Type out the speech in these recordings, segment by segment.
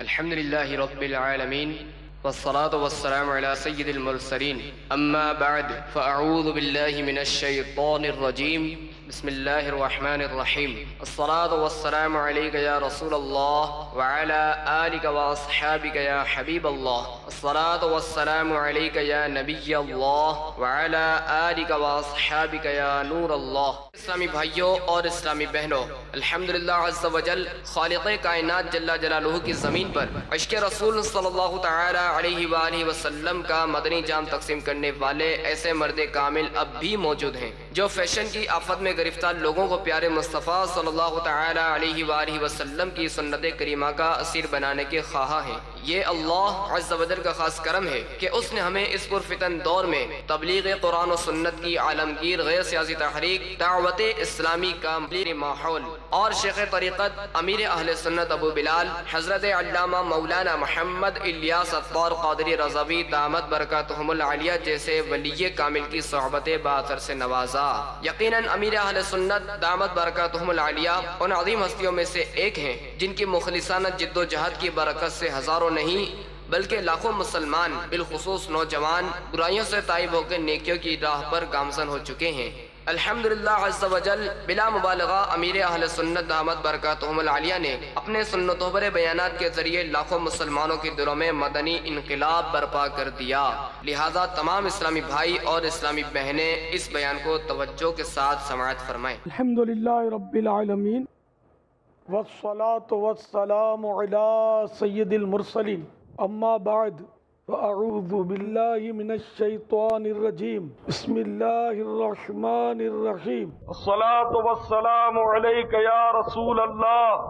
الحمد لله رب العالمين والصلاة والسلام على سيد المرسلين أما بعد فأعوذ بالله من الشيطان الرجيم بسم الله الرحمن الرحيم الصلاة والسلام عليك يا رسول الله وعلى آلك وأصحابك يا حبيب الله الصلاة والسلام عليك يا نبي الله وعلى آلك وأصحابك يا نور اللہ۔ اسلامی بھائیوں اور اسلامی بہنوں، الحمدللہ عز و جل خالق کائنات جل جلالہ کی زمین پر عشق رسول صلی اللہ تعالی علیہ وآلہ وسلم کا مدنی جام تقسیم کرنے والے ایسے مرد کامل اب بھی موجود ہیں جو فیشن کی آفت میں گرفتار لوگوں کو پیارے مصطفیٰ صلی اللہ تعالی علیہ وآلہ وسلم کی سنت کریمہ کا اسیر بنانے کے خواہاں ہیں۔ یہ اللہ عز و جل کا خاص کرم ہے کہ اس نے ہمیں اس پرفتن دور میں تبلیغ قرآن و سنت کی عالمگیر غیر سیاسی تحریک، دعوت اسلامی کا ماحول اور شیخ طریقت امیر اہل سنت ابو بلال حضرت علامہ مولانا محمد الیاس عطار قادری رضوی دامت برکاتہم العالیہ جیسے ولی کامل کی صحبت باثر سے نوازا۔ یقیناً امیر اہل سنت دامت برکاتہم العالیہ ان عظیم ہستیوں میں سے ایک ہیں جن کی مخلصانہ جد و جہد کی برکت سے ہزاروں نہیں بلکہ لاکھوں مسلمان بالخصوص نوجوان برائیوں سے تائب ہو کے نیکیوں کی راہ پر گامزن ہو چکے ہیں۔ الحمدللہ عز و جل بلا مبالغہ امیر اہل سنت دامت برکاتہم العالیہ نے اپنے سنتوں پر بیانات کے ذریعے لاکھوں مسلمانوں کے دلوں میں مدنی انقلاب برپا کر دیا۔ لہذا تمام اسلامی بھائی اور اسلامی بہنیں اس بیان کو توجہ کے ساتھ سماعت فرمائیں۔ الحمدللہ رب العالمین والصلاة والسلام علی سید المرسلین اما بعد فاعوذ باللہ من الشیطان الرجیم بسم اللہ الرحمن الرحیم الصلاة والسلام علیک یا رسول اللہ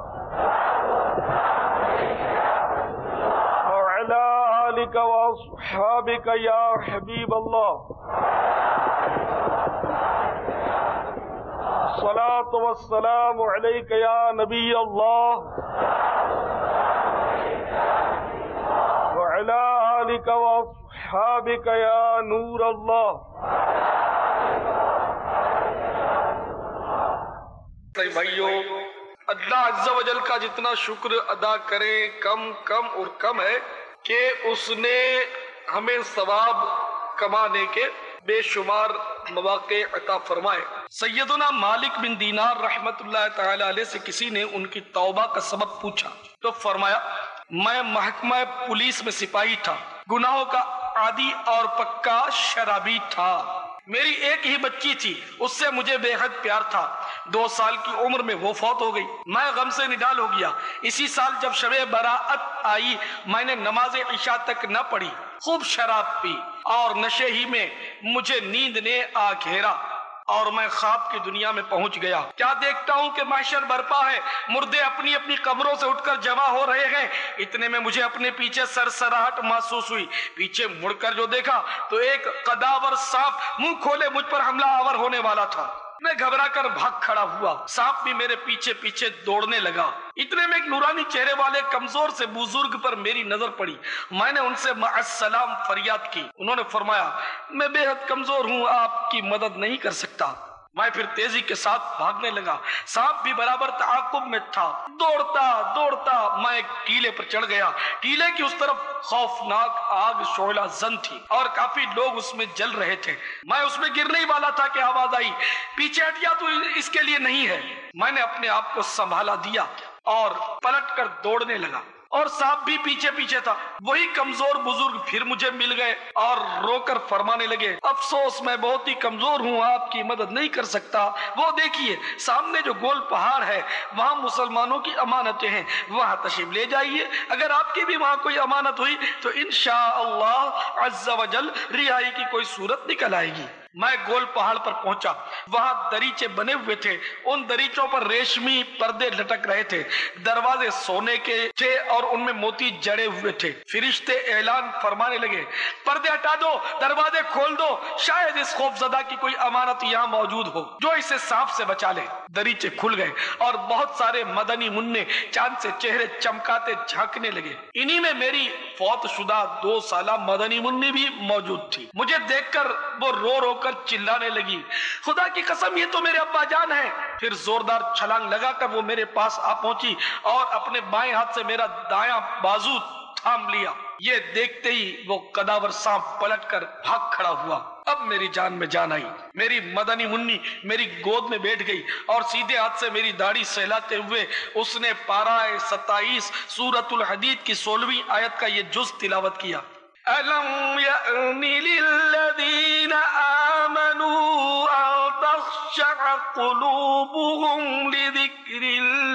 وعلی آلک واصحابک یا حبیب اللہ الصلاة والسلام علیک یا نبی اللہ وعلی آلک واصحابک یا نور اللہ۔ بھائیو، اللہ عز و جل کا جتنا شکر ادا کریں کم اور کم ہے کہ اس نے ہمیں ثواب کمانے کے بے شمار مواقع عطا فرمائے۔ سیدنا مالک بن دینار رحمت اللہ تعالی علیہ سے کسی نے ان کی توبہ کا سبب پوچھا تو فرمایا، میں محکمہ پولیس میں سپاہی تھا، گناہوں کا عادی اور پکا شرابی تھا، میری ایک ہی بچی تھی، اس سے مجھے بے حد پیار تھا، 2 سال کی عمر میں وہ فوت ہو گئی، میں غم سے نڈال ہو گیا۔ اسی سال جب شب براءت آئی میں نے نماز عشاء تک نہ پڑھی، خوب شراب پی اور نشے ہی میں مجھے نیند نے آ گھیرا اور میں خواب کی دنیا میں پہنچ گیا۔ کیا دیکھتا ہوں کہ محشر برپا ہے، مردے اپنی اپنی قبروں سے اٹھ کر جمع ہو رہے ہیں۔ اتنے میں مجھے اپنے پیچھے سرسراہٹ محسوس ہوئی، پیچھے مڑ کر جو دیکھا تو ایک قداور سانپ منہ کھولے مجھ پر حملہ آور ہونے والا تھا۔ میں گھبرا کر بھاگ کھڑا ہوا، سانپ بھی میرے پیچھے پیچھے دوڑنے لگا۔ اتنے میں ایک نورانی چہرے والے کمزور سے بزرگ پر میری نظر پڑی، میں نے ان سے مع السلام فریاد کی۔ انہوں نے فرمایا، میں بے حد کمزور ہوں، آپ کی مدد نہیں کر سکتا۔ میں پھر تیزی کے ساتھ بھاگنے لگا، سانپ بھی برابر تعاقب میں تھا۔ دوڑتا میں ایک ٹیلے پر چڑھ گیا۔ ٹیلے کی اس طرف خوفناک آگ شعلہ زن تھی اور کافی لوگ اس میں جل رہے تھے۔ میں اس میں گرنے ہی والا تھا کہ آواز آئی، پیچھے ہٹ جا، تو اس کے لیے نہیں ہے۔ میں نے اپنے آپ کو سنبھالا دیا اور پلٹ کر دوڑنے لگا اور سانپ بھی پیچھے پیچھے تھا۔ وہی کمزور بزرگ پھر مجھے مل گئے اور رو کر فرمانے لگے، افسوس میں بہت ہی کمزور ہوں، آپ کی مدد نہیں کر سکتا۔ وہ دیکھیے سامنے جو گول پہاڑ ہے وہاں مسلمانوں کی امانتیں ہیں، وہاں تشریف لے جائیے، اگر آپ کی بھی وہاں کوئی امانت ہوئی تو انشاءاللہ عز و جل رہائی کی کوئی صورت نکل آئے گی۔ میں گول پہاڑ پر پہنچا، وہاں دریچے بنے ہوئے تھے، ان دریچوں پر ریشمی پردے لٹک رہے تھے، دروازے سونے کے تھے اور ان میں موتی جڑے ہوئے تھے۔ فرشتے اعلان فرمانے لگے، پردے ہٹا دو، دروازے کھول دو، شاید اس خوفزدہ کی کوئی امانت یہاں موجود ہو جو اسے سانپ سے بچا لے۔ دریچے کھل گئے اور بہت سارے مدنی منع چاند سے چہرے چمکاتے جھانکنے لگے۔ انہی میں میری فوت شدہ 2 سالہ مدنی منی بھی موجود تھی۔ مجھے دیکھ کر وہ رو رو کر چلانے لگی، خدا کی قسم یہ تو میرے ابا جان ہیں۔ پھر زوردار چھلانگ لگا کر وہ میرے پاس آ پہنچی اور اپنے بائیں ہاتھ سے میرا دایاں بازو تھام لیا۔ یہ دیکھتے ہی وہ قداور سانپ پلٹ کر بھاگ کھڑا ہوا۔ اب میری جان میں جان آئی، میری مدنی منی میری گود میں بیٹھ گئی اور سیدھے ہاتھ سے میری داڑھی سہلاتے ہوئے اس نے پارہ 27 سورۃ الحدید کی 16ویں آیت کا یہ جز تلاوت کیا۔ أَلَمْ يَأْنِ لِلَّذِينَ آمَنُوا أَن تَخْشَعَ قُلُوبُهُمْ لِذِكْرِ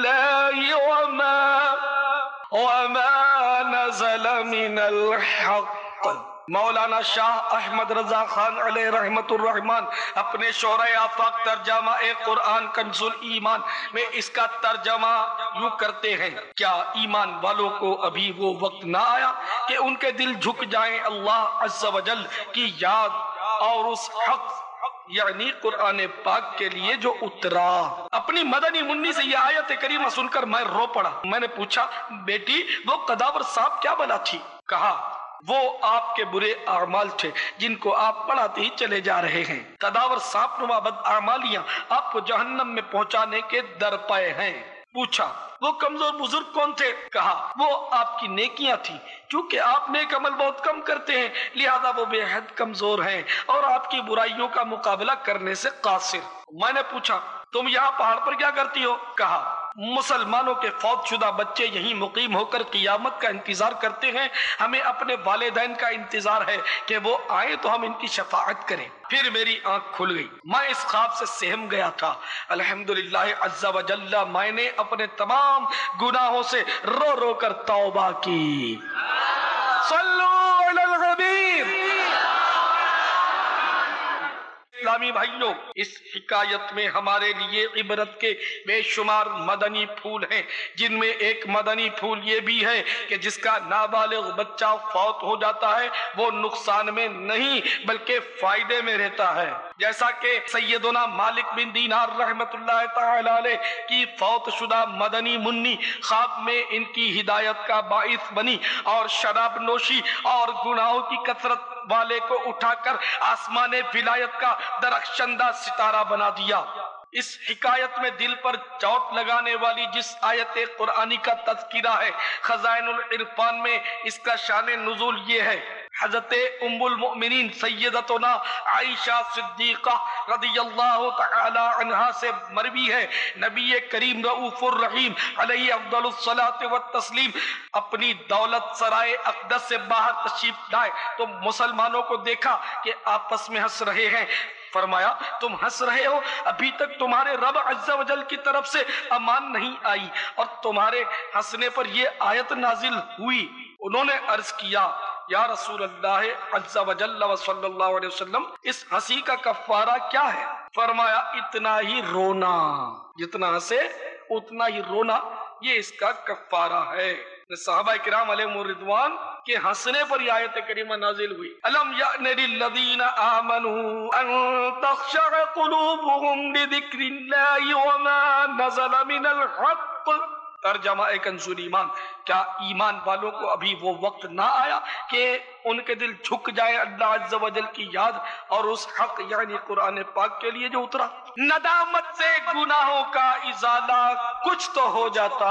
اللَّهِ وَمَا نَزَلَ مِنَ الْحَقِّ۔ مولانا شاہ احمد رضا خان علیہ رحمت الرحمن اپنے شورۂ آفاق ترجمہ قرآن کنز الایمان میں اس کا ترجمہ یوں کرتے ہیں، کیا ایمان والوں کو ابھی وہ وقت نہ آیا کہ ان کے دل جھک جائیں اللہ عز و جل کی یاد اور اس حق یعنی قرآن پاک کے لیے جو اترا۔ اپنی مدنی منی سے یہ آیت کریمہ سن کر میں رو پڑا۔ میں نے پوچھا، بیٹی وہ قداور صاحب کیا بلا تھی؟ کہا وہ آپ کے برے اعمال تھے جن کو آپ پڑھاتے ہی چلے جا رہے ہیں۔ قداور صاحب نما بد اعمالیاں آپ کو جہنم میں پہنچانے کے در پائے ہیں۔ پوچھا وہ کمزور بزرگ کون تھے؟ کہا وہ آپ کی نیکیاں تھیں، چونکہ آپ نیک عمل بہت کم کرتے ہیں لہذا وہ بے حد کمزور ہیں اور آپ کی برائیوں کا مقابلہ کرنے سے قاصر۔ میں نے پوچھا تم یہاں پہاڑ پر کیا کرتی ہو؟ کہا مسلمانوں کے فوت شدہ بچے یہیں مقیم ہو کر قیامت کا انتظار کرتے ہیں، ہمیں اپنے والدین کا انتظار ہے کہ وہ آئیں تو ہم ان کی شفاعت کریں۔ پھر میری آنکھ کھل گئی، میں اس خواب سے سہم گیا تھا۔ الحمدللہ عز و جل میں نے اپنے تمام گناہوں سے رو رو کر توبہ کی۔ صلو علی الحبیب۔ اسلامی بھائیوں، اس حکایت میں ہمارے لیے عبرت کے بے شمار مدنی پھول ہیں، جن میں ایک مدنی پھول یہ بھی ہے کہ جس کا نابالغ بچہ فوت ہو جاتا ہے وہ نقصان میں نہیں بلکہ فائدے میں رہتا ہے، جیسا کہ سیدنا مالک بن دینار رحمت اللہ تعالی علیہ کی فوت شدہ مدنی منی خواب میں ان کی ہدایت کا باعث بنی اور شراب نوشی اور گناہوں کی کثرت والے کو اٹھا کر آسمان ولایت کا درخشندہ ستارہ بنا دیا۔ اس حکایت میں دل پر چوٹ لگانے والی جس آیت قرآنی کا تذکرہ ہے، خزائن العرفان میں اس کا شان نزول یہ ہے۔ حضرت ام المؤمنین سیدتنا عائشہ صدیقہ رضی اللہ تعالی عنہا سے مروی ہے، نبی کریم رؤوف الرحیم علیہ افضل الصلاۃ والتسلیم اپنی دولت سرائے اقدس سے باہر تشریف لائے تو مسلمانوں کو دیکھا کہ آپس میں ہنس رہے ہیں۔ فرمایا تم ہنس رہے ہو، ابھی تک تمہارے رب عز و جل کی طرف سے امان نہیں آئی اور تمہارے ہنسنے پر یہ آیت نازل ہوئی۔ انہوں نے عرض کیا یا رسول اللہ عز و جل و صلی اللہ علیہ وسلم اس ہنسی کا کفارہ کیا ہے؟ فرمایا اتنا ہی رونا، جتنا ہنسے اتنا ہی رونا، یہ اس کا کفارہ ہے۔ صحابہ کرام علیہم الرضوان کے ہنسنے پر یہ آیت کریمہ نازل ہوئی۔ الم یأن للذین آمنوا ان تخشع قلوبهم لذکر اللہ وما نزل من الحق۔ ترجمہ کنز الایمان، کیا ایمان والوں کو ابھی وہ وقت نہ آیا کہ ان کے دل جھک جائے اللہ عز و جل کی یاد اور اس حق یعنی قرآن پاک کے لیے جو اترا؟ ندامت سے گناہوں کا ازالہ کچھ تو ہو جاتا،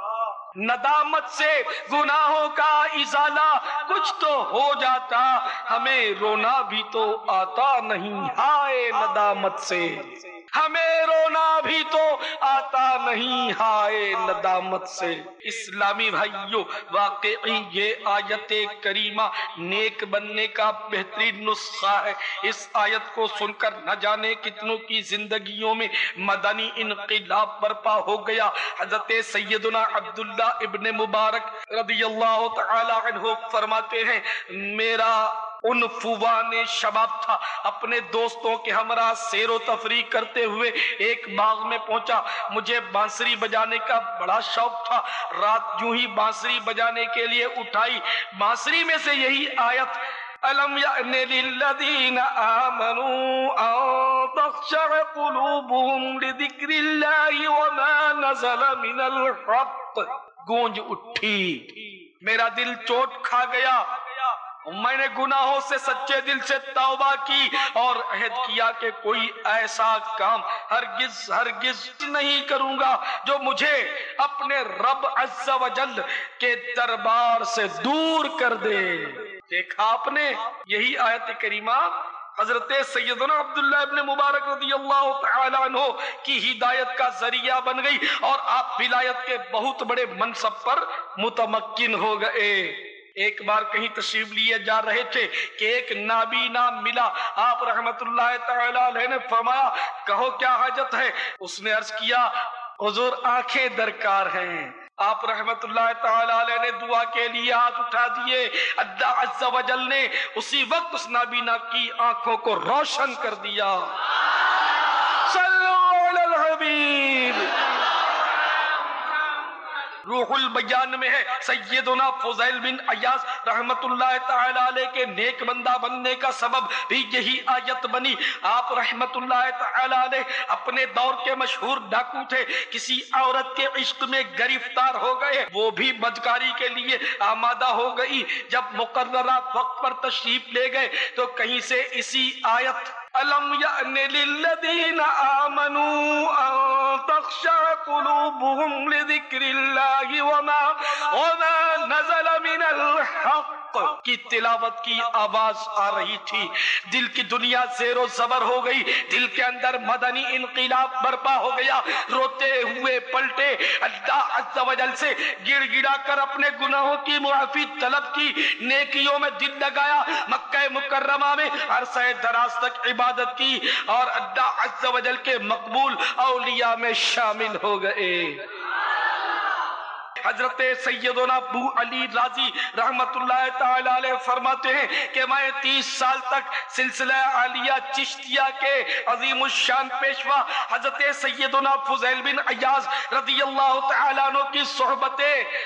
ندامت سے گناہوں کا ازالہ کچھ تو ہو جاتا، ہمیں رونا بھی تو آتا نہیں ہائے ندامت سے، ہمیں رونا بھی تو آتا نہیں ہائے ندامت سے۔ اسلامی بھائیوں، واقعی یہ آیت کریمہ نیک بننے کا بہترین نسخہ ہے۔ اس آیت کو سن کر نہ جانے کتنوں کی زندگیوں میں مدنی انقلاب برپا ہو گیا۔ حضرت سیدنا عبداللہ ابن مبارک رضی اللہ تعالی عنہ فرماتے ہیں، میرا عنفوان شباب تھا، اپنے دوستوں کے ہمراہ سیر و تفریح کرتے ہوئے ایک باغ میں پہنچا۔ مجھے بانسری بجانے کا بڑا شوق تھا، رات یوں ہی بانسری بجانے کے لیے اٹھائی، بانسری میں سے یہی آیت أَلَمْ يَأْنِ لِلَّذِينَ آمَنُوا أَن تَخْشَعَ قُلُوبُهُمْ لِذِكْرِ اللَّهِ وَمَا نَزَلَ مِنَ الْحَقِّ گونج اٹھی، میرا دل چوٹ کھا گیا میں نے گناہوں سے سچے دل سے توبہ کی اور عہد کیا کہ کوئی ایسا کام ہرگز نہیں کروں گا جو مجھے اپنے رب عز و جل کے دربار سے دور کر دے۔ دیکھا آپ نے، یہی آیت کریمہ حضرت سیدنا عبداللہ ابن مبارک رضی اللہ تعالی عنہ کی ہدایت کا ذریعہ بن گئی اور آپ ولایت کے بہت بڑے منصب پر متمکن ہو گئے۔ ایک بار کہیں تشریف لیے جا رہے تھے کہ ایک نابینا ملا، آپ رحمت اللہ تعالی علیہ نے فرمایا کہو کیا حاجت ہے؟ اس نے عرض کیا حضور آنکھیں درکار ہیں۔ آپ رحمت اللہ تعالی علیہ نے دعا کے لیے ہاتھ اٹھا دیے، اللہ عز و جل نے اسی وقت اس نابینا کی آنکھوں کو روشن کر دیا۔ صلو علی الحبیب۔ روح البیان میں ہے سیدنا فضیل بن عیاض رحمت اللہ تعالی علیہ کے نیک بندہ بننے کا سبب بھی یہی آیت بنی۔ آپ رحمت اللہ تعالی علیہ اپنے دور کے مشہور ڈاکو تھے، کسی عورت کے عشق میں گرفتار ہو گئے، وہ بھی بدکاری کے لیے آمادہ ہو گئی۔ جب مقررہ وقت پر تشریف لے گئے تو کہیں سے اسی آیت أَلَمْ يَأْنِ لِلَّذِينَ آمَنُوا أَن تَخْشَعَ قُلُوبُهُمْ لِذِكْرِ اللَّهِ وَمَا نَزَلَ مِنَ الْحَقِّ کی تلاوت کی آواز آ رہی تھی۔ دل کی دنیا زیر و زبر ہو گئی، دل کے اندر مدنی انقلاب برپا ہو گیا۔ روتے ہوئے پلٹے، اللہ عز و جل سے گڑ گڑا کر اپنے گناہوں کی معافی طلب کی، نیکیوں میں دل لگایا، مکہ مکرمہ میں عرصہ دراز تک عبادت کی اور اللہ عز و جل کے مقبول اولیاء میں شامل ہو گئے۔ حضرت سیدنا ابو علی رازی رحمت اللہ تعالی علیہ فرماتے ہیں کہ میں 30 سال تک سلسلہ عالیہ چشتیہ کے عظیم الشان پیشوا حضرت سیدنا فضیل بن عیاض رضی اللہ تعالیٰ عنہ کی صحبت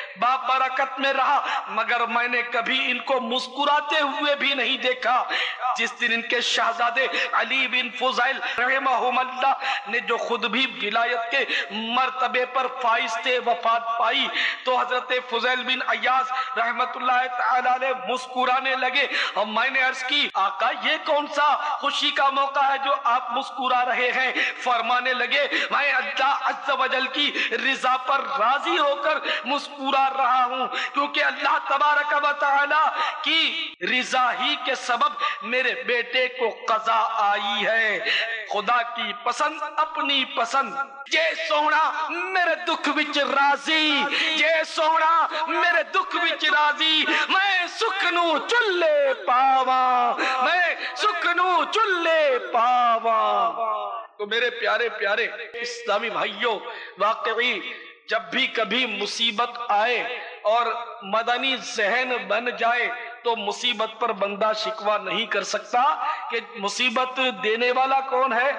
بابرکت میں رہا، مگر میں نے کبھی ان کو مسکراتے ہوئے بھی نہیں دیکھا۔ جس دن ان کے شہزادے علی بن فضیل رحمہم اللہ نے جو خود بھی ولایت کے مرتبے پر فائز تھے وفات پائی تو حضرت فضیل بن عیاض رحمت اللہ تعالی علیہ مسکرانے لگے اور میں نے عرض کی آقا یہ کون سا خوشی کا موقع ہے جو آپ مسکرا رہے ہیں؟ فرمانے لگے میں اللہ عز و جل کی رضا پر راضی ہو کر مسکرا رہا ہوں، کیونکہ اللہ تبارک و تعالی کی رضا ہی کے سبب میرے بیٹے کو قضا آئی ہے۔ خدا کی پسند اپنی پسند، جے سونا میرے دکھ وچ راضی، جے سونا میرے دکھ وچ راضی، میں سکھ نو چلے پاواں، میں سکھ نو چلے پاواں۔ تو میرے پیارے پیارے اسلامی بھائیوں، واقعی جب بھی کبھی مصیبت آئے اور مدنی ذہن بن جائے تو مصیبت پر بندہ شکوہ نہیں کر سکتا کہ مصیبت دینے والا کون ہے؟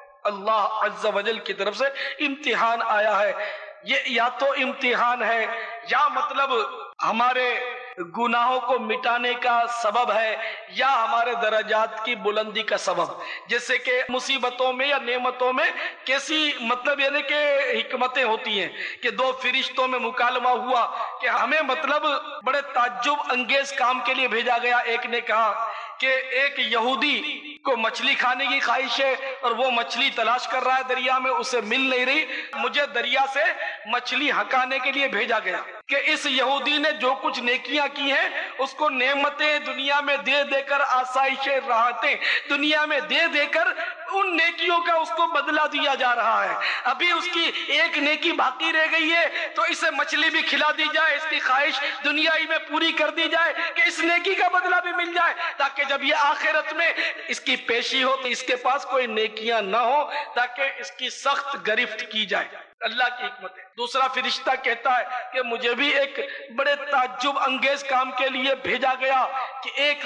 اللہ عز و جل کی طرف سے امتحان آیا ہے۔ یہ یا تو امتحان ہے یا مطلب ہمارے گناہوں کو مٹانے کا سبب ہے یا ہمارے درجات کی بلندی کا سبب۔ جیسے کہ مصیبتوں میں یا نعمتوں میں کیسی مطلب یعنی کہ حکمتیں ہوتی ہیں کہ دو فرشتوں میں مکالمہ ہوا کہ ہمیں مطلب بڑے تعجب انگیز کام کے لیے بھیجا گیا۔ ایک نے کہا کہ ایک یہودی کو مچھلی کھانے کی خواہش ہے اور وہ مچھلی تلاش کر رہا ہے دریا میں، اسے مل نہیں رہی، مجھے دریا سے مچھلی ہکانے کے لیے بھیجا گیا کہ اس یہودی نے جو کچھ نیکیاں کی ہیں اس کو نعمتیں دنیا میں دے دے کر، آسائشیں راحتیں دنیا میں دے دے کر ان نیکیوں کا اس کو بدلہ دیا جا رہا ہے۔ ابھی اس کی ایک نیکی باقی رہ گئی ہے تو اسے مچھلی بھی کھلا دی جائے، اس کی خواہش دنیائی میں پوری کر دی جائے کہ اس نیکی کا بدلہ بھی مل جائے، تاکہ جب یہ آخرت میں اس کی پیشی ہو تو اس کے پاس کوئی نیکیاں نہ ہو، تاکہ اس کی سخت گرفت کی جائے۔ اللہ کی حکمت ہے۔ دوسرا فرشتہ کہتا ہے کہ مجھے بھی ایک بڑے تعجب انگیز کام کے لیے بھیجا گیا کہ ایک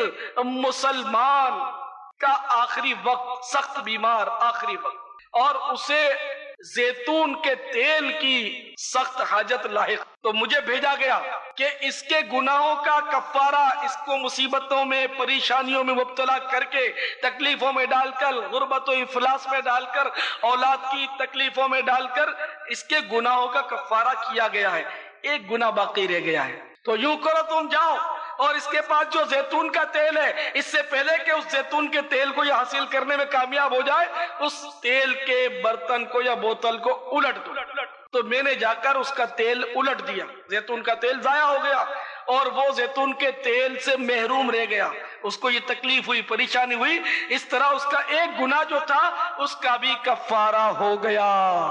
مسلمان کا آخری وقت، سخت بیمار آخری وقت، اور اسے زیتون کے تیل کی سخت حاجت لاحق، تو مجھے بھیجا گیا کہ اس کے گناہوں کا کفارہ، اس کو مصیبتوں میں پریشانیوں میں مبتلا کر کے، تکلیفوں میں ڈال کر، غربت و افلاس میں ڈال کر، اولاد کی تکلیفوں میں ڈال کر اس کے گناہوں کا کفارہ کیا گیا ہے، ایک گناہ باقی رہ گیا ہے۔ تو یوں کرو تم جاؤ اور اس کے پاس جو زیتون کا تیل ہے، اس سے پہلے کہ اس زیتون کے تیل کو یہ حاصل کرنے میں کامیاب ہو جائے، اس تیل کے برتن کو یا بوتل کو الٹ دو۔ تو میں نے جا کر اس کا تیل الٹ دیا، زیتون کا تیل ضائع ہو گیا اور وہ زیتون کے تیل سے محروم رہ گیا۔ اس کو یہ تکلیف ہوئی، پریشانی ہوئی، اس طرح اس کا ایک گناہ جو تھا اس کا بھی کفارہ ہو گیا،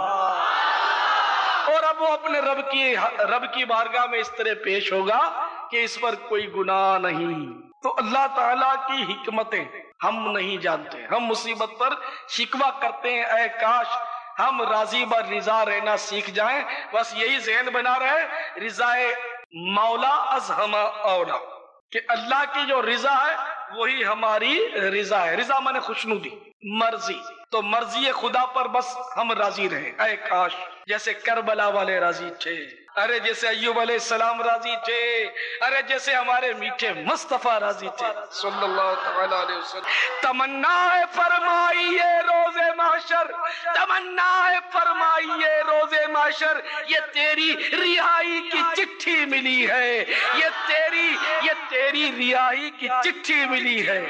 اور اب وہ اپنے رب کی بارگاہ میں اس طرح پیش ہوگا کہ اس پر کوئی گناہ نہیں۔ تو اللہ تعالیٰ کی حکمتیں ہم نہیں جانتے، ہم مصیبت پر شکوہ کرتے ہیں، اے کاش ہم راضی بر رضا رہنا سیکھ جائیں، بس یہی ذہن بنا رہے، رضا مولا از ہم اولا، کہ اللہ کی جو رضا ہے وہی ہماری رضا ہے۔ رضا مانے خوشنودی، مرضی، تو مرضی خدا پر بس ہم راضی رہیں۔ اے کاش جیسے کربلا والے راضی تھے، ارے جیسے ایوب علیہ السلام راضی تھے، ارے جیسے ہمارے میٹھے مصطفیٰ راضی تھے صلی اللہ تعالی علیہ وسلم۔ تمنا فرمائیے روز محشر، تمنا فرمائیے روز محشر، یہ تیری رہائی کی چٹھی ملی ہے، یہ تیری رہائی کی چٹھی ملی ہے۔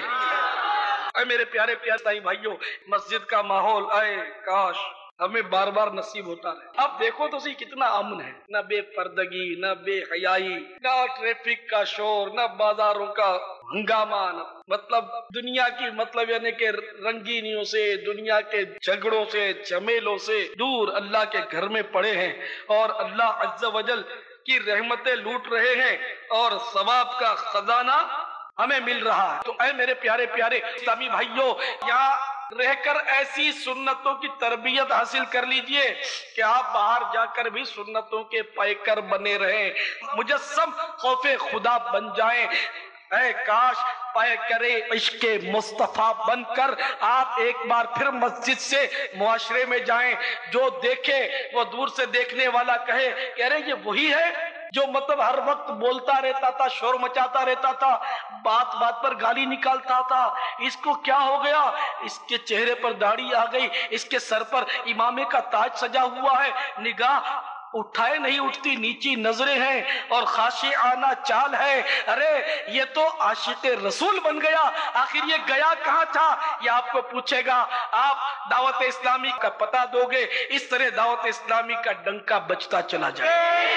اے میرے پیارے پیارے بھائیوں، مسجد کا ماحول اے کاش ہمیں بار بار نصیب ہوتا رہے۔ اب دیکھو تو صحیح کتنا امن ہے، نہ بے پردگی، نہ بے حیائی، نہ ٹریفک کا شور، نہ بازاروں کا ہنگامہ، مطلب دنیا کی مطلب یعنی کہ رنگینیوں سے، دنیا کے جھگڑوں سے، جھمیلوں سے دور اللہ کے گھر میں پڑے ہیں اور اللہ عز و جل کی رحمتیں لوٹ رہے ہیں اور ثواب کا خزانہ ہمیں مل رہا ہے۔ تو اے میرے پیارے پیارے اسلامی بھائیوں، یہاں رہ کر ایسی سنتوں کی تربیت حاصل کر لیجئے کہ آپ باہر جا کر بھی سنتوں کے پیکر بنے رہیں، مجسم خوف خدا بن جائیں۔ اے کاش پیکر عشق مصطفیٰ بن کر آپ ایک بار پھر مسجد سے معاشرے میں جائیں، جو دیکھے وہ دور سے دیکھنے والا کہے کہ ارے یہ وہی ہے جو مطلب ہر وقت بولتا رہتا تھا، شور مچاتا رہتا تھا، بات بات پر گالی نکالتا تھا، اس کو کیا ہو گیا؟ اس کے چہرے پر داڑھی آ گئی، اس کے سر پر امامے کا تاج سجا ہوا ہے، نگاہ اٹھائے نہیں اٹھتی، نیچی نظریں ہیں اور خاشعانہ چال ہے۔ ارے یہ تو عاشق رسول بن گیا، آخر یہ گیا کہاں تھا؟ یہ آپ کو پوچھے گا۔ آپ دعوت اسلامی کا پتہ دو گے، اس طرح دعوت اسلامی کا ڈنکا بجتا چلا جائے۔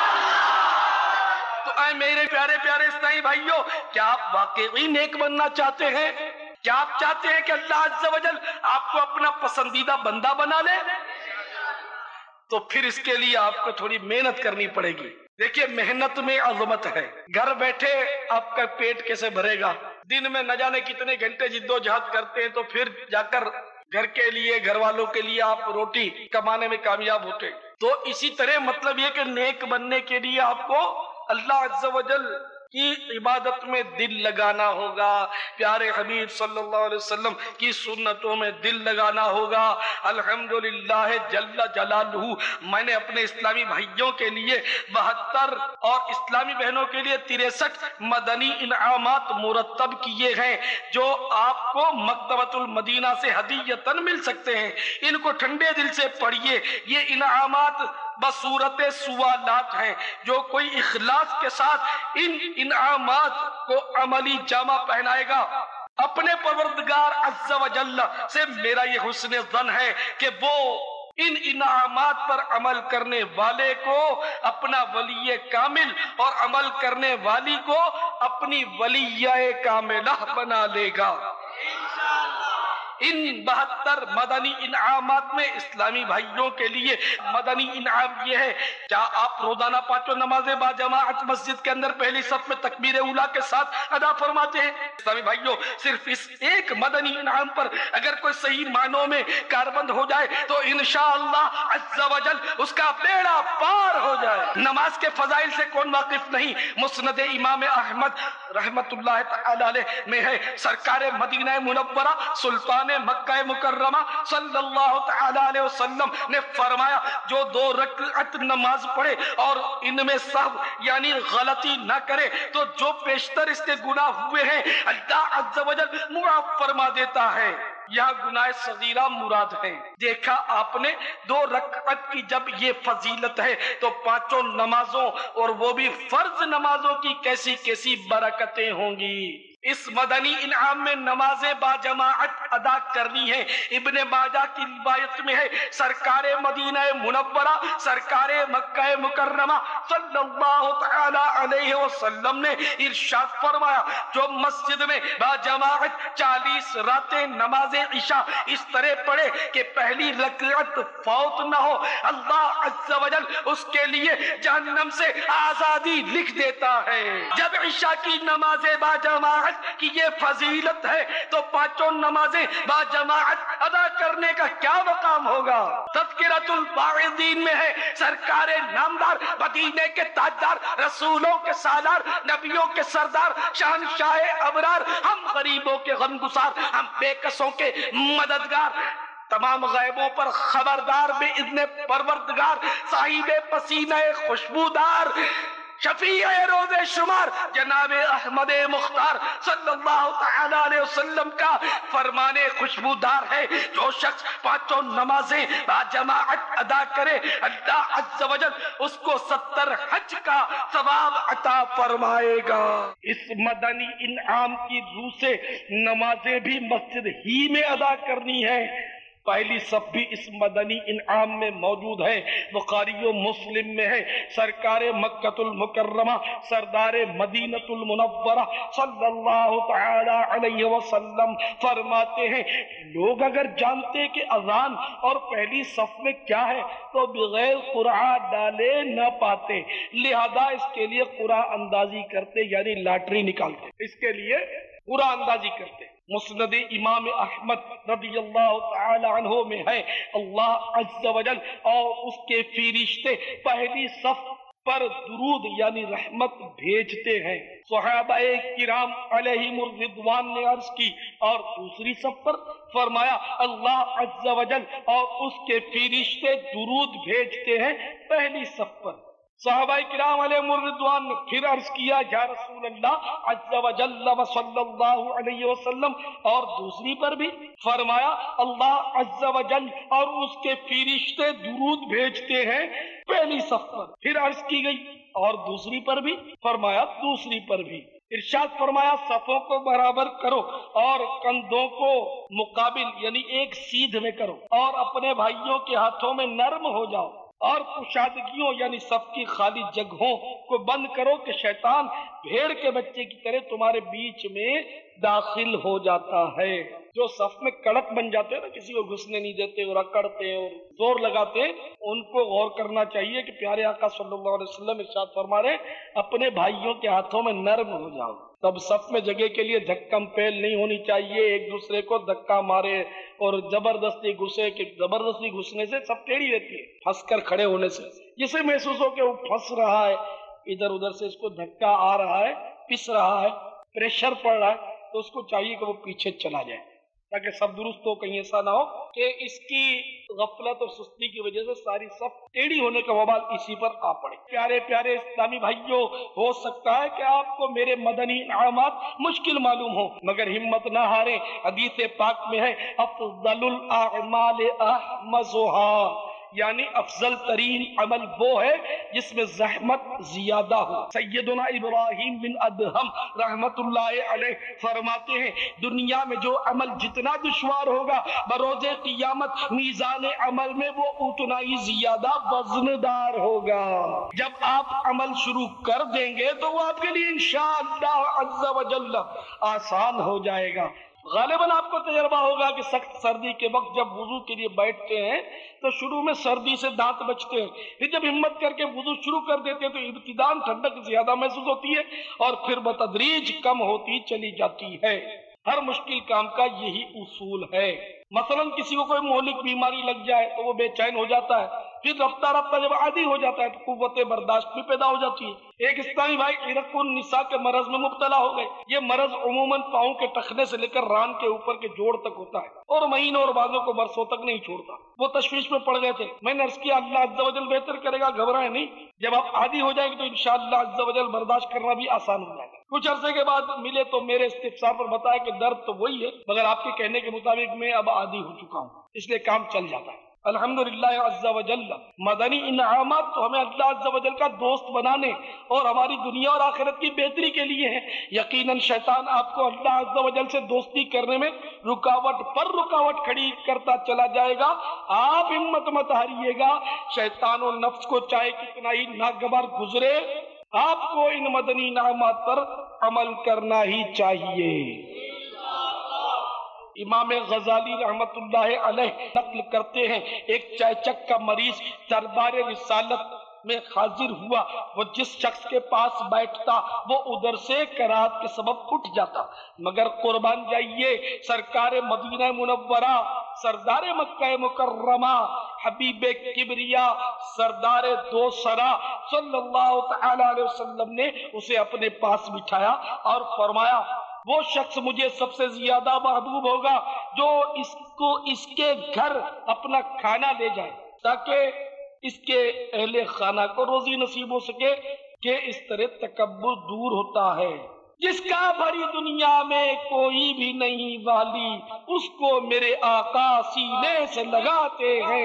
تو اے میرے پیارے پیارے اسلامی بھائیوں، کیا آپ واقعی نیک بننا چاہتے ہیں؟ کیا آپ چاہتے ہیں کہ اللہ عز و جل آپ کو اپنا پسندیدہ بندہ بنا لے؟ تو پھر اس کے لیے آپ کو تھوڑی محنت کرنی پڑے گی۔ دیکھیے محنت میں عظمت ہے، گھر بیٹھے آپ کا پیٹ کیسے بھرے گا؟ دن میں نہ جانے کتنے گھنٹے جدوجہد کرتے ہیں تو پھر جا کر گھر کے لیے، گھر والوں کے لیے آپ روٹی کمانے میں کامیاب ہوتے۔ تو اسی طرح مطلب یہ کہ نیک بننے کے لیے آپ کو اللہ عز و جل کی عبادت میں دل لگانا ہوگا، پیارے حبیب صلی اللہ علیہ وسلم کی سنتوں میں دل لگانا ہوگا۔ الحمدللہ جل جلالہ، میں نے اپنے اسلامی بھائیوں کے لیے 72 اور اسلامی بہنوں کے لیے 63 مدنی انعامات مرتب کیے ہیں جو آپ کو مکتبۃ المدینہ سے ہدیۃً مل سکتے ہیں۔ ان کو ٹھنڈے دل سے پڑھیے۔ یہ انعامات بصورت سوالات ہیں، جو کوئی اخلاص کے ساتھ ان انعامات کو عملی جامہ پہنائے گا، اپنے پروردگار عز و جل سے میرا یہ حسن ظن ہے کہ وہ ان انعامات پر عمل کرنے والے کو اپنا ولی کامل اور عمل کرنے والی کو اپنی ولیہ کاملہ بنا لے گا۔ ان 72 مدنی انعامات میں اسلامی بھائیوں کے لیے مدنی انعام یہ ہے، کیا آپ روزانہ 5 نمازیں با جماعت مسجد کے اندر پہلی صف میں تکبیر اولیٰ کے ساتھ ادا فرماتے ہیں؟ اسلامی بھائیوں، صرف اس ایک مدنی انعام پر اگر کوئی صحیح معنوں میں کاربند ہو جائے تو انشاءاللہ عز و جل اس کا بیڑا پار ہو جائے۔ نماز کے فضائل سے کون واقف نہیں؟ مسند امام احمد رحمت اللہ تعالی علیہ میں ہے، سرکار مدینہ منورہ سلطان مکہ مکرمہ صلی اللہ تعالی علیہ وسلم نے فرمایا جو 2 رکعت نماز پڑھے اور ان میں سہو یعنی غلطی نہ کرے تو جو پیشتر اس کے گناہ ہوئے ہیں اللہ عز و جل معاف فرما دیتا ہے۔ یہاں گناہ صغیرہ مراد ہے۔ دیکھا آپ نے 2 رکعت کی جب یہ فضیلت ہے تو 5 نمازوں اور وہ بھی فرض نمازوں کی کیسی کیسی برکتیں ہوں گی۔ اس مدنی انعام میں نمازیں با جماعت ادا کرنی ہے۔ ابن ماجہ کی روایت میں ہے سرکار مدینہ منورہ سرکار مکہ مکرمہ صلی اللہ تعالی علیہ وسلم نے ارشاد فرمایا جو مسجد میں با جماعت 40 راتیں نماز عشاء اس طرح پڑھے کہ پہلی رکعت فوت نہ ہو اللہ عز و جل اس کے لیے جہنم سے آزادی لکھ دیتا ہے۔ جب عشاء کی نماز با جماعت کی یہ فضیلت ہے تو 5 نمازیں با جماعت ادا کرنے کا کیا مقام ہوگا۔ تذکرۃ الواعظین میں ہے سرکار نامدار مدینے کے تاجدار رسولوں کے سالار نبیوں کے سردار شہنشاہ ابرار ہم غریبوں کے غمگسار ہم بے کسوں کے مددگار تمام غیبوں پر خبردار باذن پروردگار صاحب پسینہ خوشبودار شفیع روز شمار جناب احمد مختار صلی اللہ تعالی علیہ وسلم کا فرمان خوشبودار ہے جو شخص 5 نمازیں با جماعت ادا کرے اللہ عز و جل اس کو 70 حج کا ثواب عطا فرمائے گا۔ اس مدنی انعام کی روح سے نمازیں بھی مسجد ہی میں ادا کرنی ہے۔ پہلی صف بھی اس مدنی انعام میں موجود ہے۔ بخاری و مسلم میں ہے سرکار مکہ المکرمہ سردار مدینہ المنورہ صلی اللہ تعالی علیہ وسلم فرماتے ہیں لوگ اگر جانتے کہ اذان اور پہلی صف میں کیا ہے تو بغیر قرعہ ڈالے نہ پاتے، لہذا اس کے لیے قرعہ اندازی کرتے یعنی لاٹری نکالتے، اس کے لیے قرعہ اندازی کرتے۔ مسند امام احمد رضی اللہ تعالی عنہ میں ہے اللہ عز و جل اور اس کے فرشتے پہلی صف پر درود یعنی رحمت بھیجتے ہیں۔ صحابہ کرام علیہم الرضوان نے عرض کی اور دوسری صف پر فرمایا اللہ عز و جل اور اس کے فرشتے درود بھیجتے ہیں پہلی صف پر۔ صحابہ کرام علیہ الرضوان نے پھر عرض کیا یا رسول اللہ عز و جل و صلی اللہ علیہ وسلم اور دوسری پر بھی؟ فرمایا اللہ عز و جل اور اس کے فرشتے درود بھیجتے ہیں پہلی صف پر۔ پھر عرض کی گئی اور دوسری پر بھی؟ فرمایا دوسری پر بھی۔ ارشاد فرمایا صفوں کو برابر کرو اور کندھوں کو مقابل یعنی ایک سیدھ میں کرو اور اپنے بھائیوں کے ہاتھوں میں نرم ہو جاؤ اور کشادگیوں یعنی صف کی خالی جگہوں کو بند کرو کہ شیطان بھیڑ کے بچے کی طرح تمہارے بیچ میں داخل ہو جاتا ہے۔ جو صف میں کڑک بن جاتے ہیں نا، کسی کو گھسنے نہیں دیتے اور اکڑتے اور زور لگاتے، ان کو غور کرنا چاہیے کہ پیارے آقا صلی اللہ علیہ وسلم ارشاد فرما رہے اپنے بھائیوں کے ہاتھوں میں نرم ہو جاؤ۔ تب صف میں جگہ کے لیے دھکم پیل نہیں ہونی چاہیے، ایک دوسرے کو دھکا مارے اور زبردستی گھسے کہ زبردستی گھسنے سے سب ٹیڑھی رہتی ہے، پھنس کر کھڑے ہونے سے جسے محسوس ہو کہ وہ پھنس رہا ہے، ادھر ادھر سے اس کو دھکا آ رہا ہے، پس رہا ہے، پریشر پڑ رہا ہے، تو اس کو چاہیے کہ وہ پیچھے چلا جائے تاکہ سب درست ہو۔ کہیں ایسا نہ ہو کہ اس کی غفلت اور سستی کی وجہ سے ساری صف ٹیڑھی ہونے کا وبال اسی پر آ پڑے۔ پیارے پیارے اسلامی بھائیوں، ہو سکتا ہے کہ آپ کو میرے مدنی انعامات مشکل معلوم ہوں مگر ہمت نہ ہارے۔ حدیث پاک میں ہے افضل الاعمال احمسها، یعنی افضل ترین عمل وہ ہے جس میں زحمت زیادہ ہو۔ سیدنا ابراہیم بن ادہم رحمت اللہ علیہ فرماتے ہیں دنیا میں جو عمل جتنا دشوار ہوگا بروز قیامت میزان عمل میں وہ اتنا ہی زیادہ وزندار ہوگا۔ جب آپ عمل شروع کر دیں گے تو وہ آپ کے لیے انشاءاللہ عز و جل آسان ہو جائے گا۔ غالباً آپ کو تجربہ ہوگا کہ سخت سردی کے وقت جب وضو کے لیے بیٹھتے ہیں تو شروع میں سردی سے دانت بچتے ہیں، پھر جب ہمت کر کے وضو شروع کر دیتے ہیں تو ابتداءً ٹھنڈک زیادہ محسوس ہوتی ہے اور پھر بتدریج کم ہوتی چلی جاتی ہے۔ ہر مشکل کام کا یہی اصول ہے۔ مثلا کسی کو کوئی مہلک بیماری لگ جائے تو وہ بے چین ہو جاتا ہے، پھر رفتہ رفتہ جب عادی ہو جاتا ہے تو قوت برداشت بھی پیدا ہو جاتی ہے۔ ایک اسلامی بھائی عرق النساء کے مرض میں مبتلا ہو گئے۔ یہ مرض عموماً پاؤں کے ٹخنے سے لے کر ران کے اوپر کے جوڑ تک ہوتا ہے اور مہینوں اور بعضوں کو برسوں تک نہیں چھوڑتا۔ وہ تشویش میں پڑ گئے تھے۔ میں نے عرض کیا اللہ عز و جل بہتر کرے گا، گھبرائیں نہیں، جب آپ عادی ہو جائیں گے تو انشاءاللہ عز و جل برداشت کرنا بھی آسان ہو جائے گا۔ کچھ عرصے کے بعد ملے تو میرے استفسار پر بتایا کہ درد تو وہی ہے مگر آپ کے کہنے کے مطابق میں اب عادی ہو چکا ہوں، اس لیے کام چل جاتا ہے۔ الحمدللہ عز و جل مدنی انعامات تو ہمیں اللہ عز و جل کا دوست بنانے اور ہماری دنیا اور آخرت کی بہتری کے لیے ہے۔ یقیناً شیطان آپ کو اللہ عز و جل سے دوستی کرنے میں رکاوٹ پر رکاوٹ کھڑی کرتا چلا جائے گا۔ آپ ہمت مت ہاریے گا، شیطان و نفس کو چاہے کتنا ہی ناگوار گزرے، آپ کو ان مدنی انعامات پر عمل کرنا ہی چاہیے۔ امام غزالی رحمت اللہ علیہ نقل کرتے ہیں ایک چائچک کا مریض دربار رسالت میں حاضر ہوا، وہ جس شخص کے پاس بیٹھتا وہ ادھر سے کراہت کے سبب اٹھ جاتا، مگر قربان جائیے سرکار مدینہ منورہ، سردار مکہ مکرمہ، حبیب کبریا، سردار دو سرا صلی اللہ تعالی علیہ وسلم نے اسے اپنے پاس بٹھایا اور فرمایا وہ شخص مجھے سب سے زیادہ محبوب ہوگا جو اس کے گھر اپنا کھانا لے جائے تاکہ اس کے اہل خانہ کو روزی نصیب ہو سکے، کہ اس طرح تکبر دور ہوتا ہے۔ جس کا بھری دنیا میں کوئی بھی نہیں والی، اس کو میرے آقا سینے سے لگاتے ہیں۔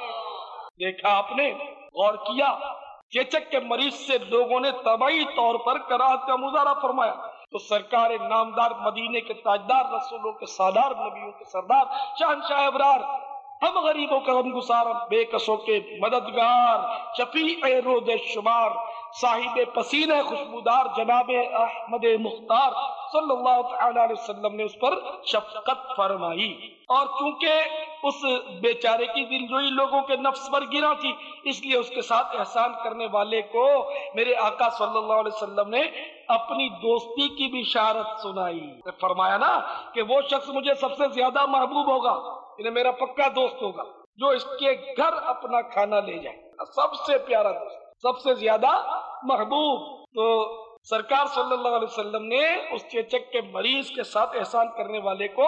دیکھا آپ نے، غور کیا، چیچک کے مریض سے لوگوں نے طبعی طور پر کراہت کا مظاہرہ فرمایا تو سرکار نامدار، مدینے کے تاجدار، رسولوں کے سالار، نبیوں کے سردار، شہنشاہ ابرار، ہم غریبوں کا غمگسار، بے کسوں کے مددگار، شفیع رود شمار، صاحب پسینہ خوشبودار جناب احمد مختار صلی اللہ تعالی علیہ وسلم نے اس پر شفقت فرمائی، اور چونکہ اس بیچارے کی دلجوئی لوگوں کے نفس پر گرا تھی اس لیے اس کے ساتھ احسان کرنے والے کو میرے آقا صلی اللہ علیہ وسلم نے اپنی دوستی کی بشارت سنائی۔ فرمایا نا کہ وہ شخص مجھے سب سے زیادہ محبوب ہوگا، انہیں میرا پکا دوست ہوگا، جو اس کے گھر اپنا کھانا لے جائے، سب سے پیارا دوست، سب سے زیادہ محبوب۔ تو سرکار صلی اللہ علیہ وسلم نے اس چیچک کے مریض کے ساتھ احسان کرنے والے کو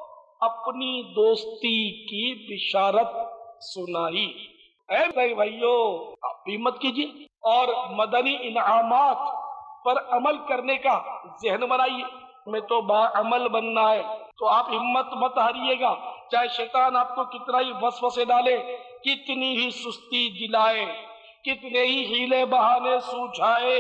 اپنی دوستی کی بشارت سنائی۔ اے بھائیو، آپ ہمت کیجیے اور مدنی انعامات پر عمل کرنے کا ذہن بنائیے۔ میں تو باعمل بننا ہے تو آپ ہمت مت ہاریے گا، چاہے شیطان آپ کو کتنا ہی وسوسے ڈالے، کتنی ہی سستی دلائے، کتنے ہی ہیلے بہانے سوجھائے،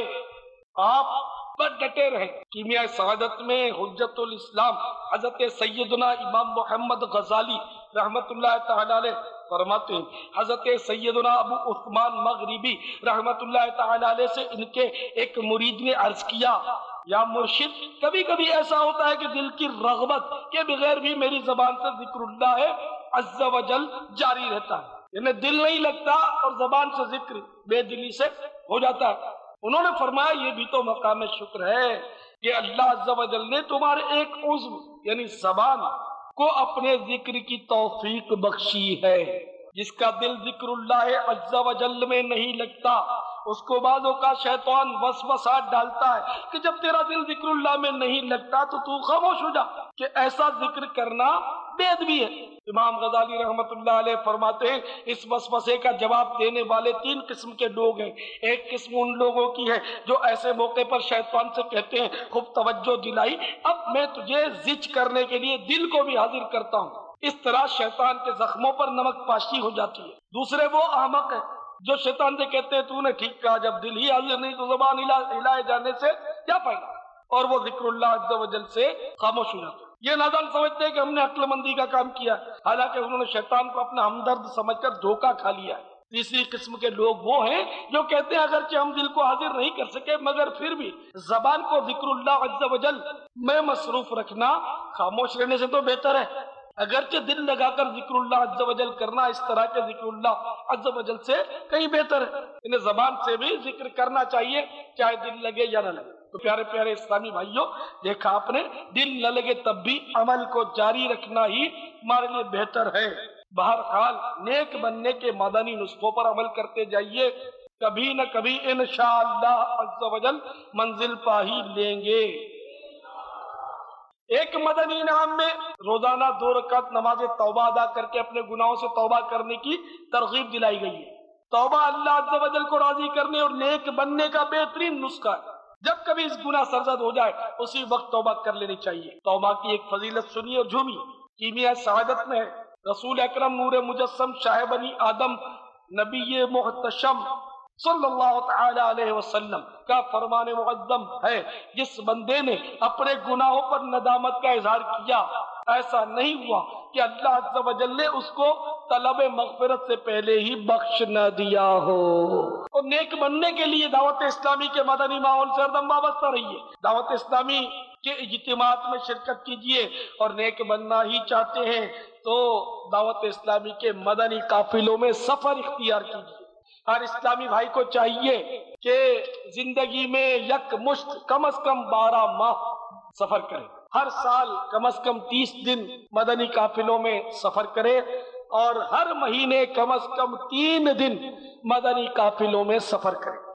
آپ پر ڈٹے رہے۔ کیمیائے سعادت میں حجت الاسلام حضرت سیدنا امام محمد غزالی رحمت اللہ تعالی علیہ فرماتے ہیں، حضرت سیدنا ابو عثمان مغربی رحمت اللہ تعالی علیہ سے ان کے ایک مرید نے عرض کیا، یا مرشد، کبھی کبھی ایسا ہوتا ہے کہ دل کی رغبت کے بغیر بھی میری زبان سے ذکر اللہ عز و جل جاری رہتا ہے، یعنی دل نہیں لگتا اور زبان سے ذکر بے دلی سے ہو جاتا ہے۔ انہوں نے فرمایا یہ بھی تو مقام شکر ہے کہ اللہ عز و جل نے تمہارے ایک عضو یعنی زبان کو اپنے ذکر کی توفیق بخشی ہے۔ جس کا دل ذکر اللہ عز و جل میں نہیں لگتا اس کو بعضوں کا شیطان وسوسات ڈالتا ہے کہ جب تیرا دل ذکر اللہ میں نہیں لگتا تو خاموش ہو جا، کہ ایسا ذکر کرنا بید بھی ہے۔ امام غزالی رحمت اللہ علیہ فرماتے ہیں اس وسوسے کا جواب دینے والے تین قسم کے لوگ ہیں۔ ایک قسم ان لوگوں کی ہے جو ایسے موقع پر شیطان سے کہتے ہیں خوب توجہ دلائی، اب میں تجھے زج کرنے کے لیے دل کو بھی حاضر کرتا ہوں۔ اس طرح شیطان کے زخموں پر نمک پاشی ہو جاتی ہے۔ دوسرے وہ احمق ہے جو شیطان سے کہتے ہیں تو نے ٹھیک کہا، جب دل ہی حاضر نہیں تو زبان ہلائے جانے سے کیا فائدہ، اور وہ ذکر اللہ عز و جل سے خاموش ہو جاتے ہیں۔ یہ نادان سمجھتے ہیں کہ ہم نے عقل مندی کا کام کیا، حالانکہ انہوں نے شیطان کو اپنا ہمدرد سمجھ کر دھوکہ کھا لیا ہے۔ تیسری قسم کے لوگ وہ ہیں جو کہتے ہیں اگرچہ ہم دل کو حاضر نہیں کر سکے مگر پھر بھی زبان کو ذکر اللہ عز و جل میں مصروف رکھنا خاموش رہنے سے تو بہتر ہے۔ اگرچہ دل لگا کر ذکر اللہ عز و جل کرنا اس طرح کے ذکر اللہ عز و جل سے کہیں بہتر ہے۔ انہیں زبان سے بھی ذکر کرنا چاہیے چاہے دل لگے یا نہ لگے۔ تو پیارے پیارے اسلامی بھائیوں، دیکھا آپ نے، دل نہ لگے تب بھی عمل کو جاری رکھنا ہی ہمارے لیے بہتر ہے۔ بہرحال نیک بننے کے مدنی نسخوں پر عمل کرتے جائیے، کبھی نہ کبھی انشاءاللہ عز و جل منزل پا ہی لیں گے۔ ایک مدنی انعام میں روزانہ 2 رکعت نماز توبہ ادا کر کے اپنے گناہوں سے توبہ کرنے کی ترغیب دلائی گئی ہے۔ توبہ اللہ عز و جل کو راضی کرنے اور نیک بننے کا بہترین نسخہ ہے۔ جب کبھی اس گناہ سرزد ہو جائے اسی وقت توبہ کر لینی چاہیے۔ توبہ کی ایک فضیلت سنی اور جھومی، کیمیا سعادت میں ہے۔ رسول اکرم نور مجسم شاہ بنی آدم نبی محتشم صلی اللہ تعالی علیہ وسلم کا فرمان معظم ہے، جس بندے نے اپنے گناہوں پر ندامت کا اظہار کیا، ایسا نہیں ہوا کہ اللہ عز و جل نے اس کو طلب مغفرت سے پہلے ہی بخش نہ دیا ہو۔ اور نیک بننے کے لیے دعوت اسلامی کے مدنی ماحول سے ہردم وابستہ رہیے۔ دعوت اسلامی کے اجتماعات میں شرکت کیجیے، اور نیک بننا ہی چاہتے ہیں تو دعوت اسلامی کے مدنی قافلوں میں سفر اختیار کیجیے۔ ہر اسلامی بھائی کو چاہیے کہ زندگی میں یک مشت کم از کم 12 ماہ سفر کرے، ہر سال کم از کم 30 دن مدنی قافلوں میں سفر کرے، اور ہر مہینے کم از کم 3 دن مدنی قافلوں میں سفر کرے۔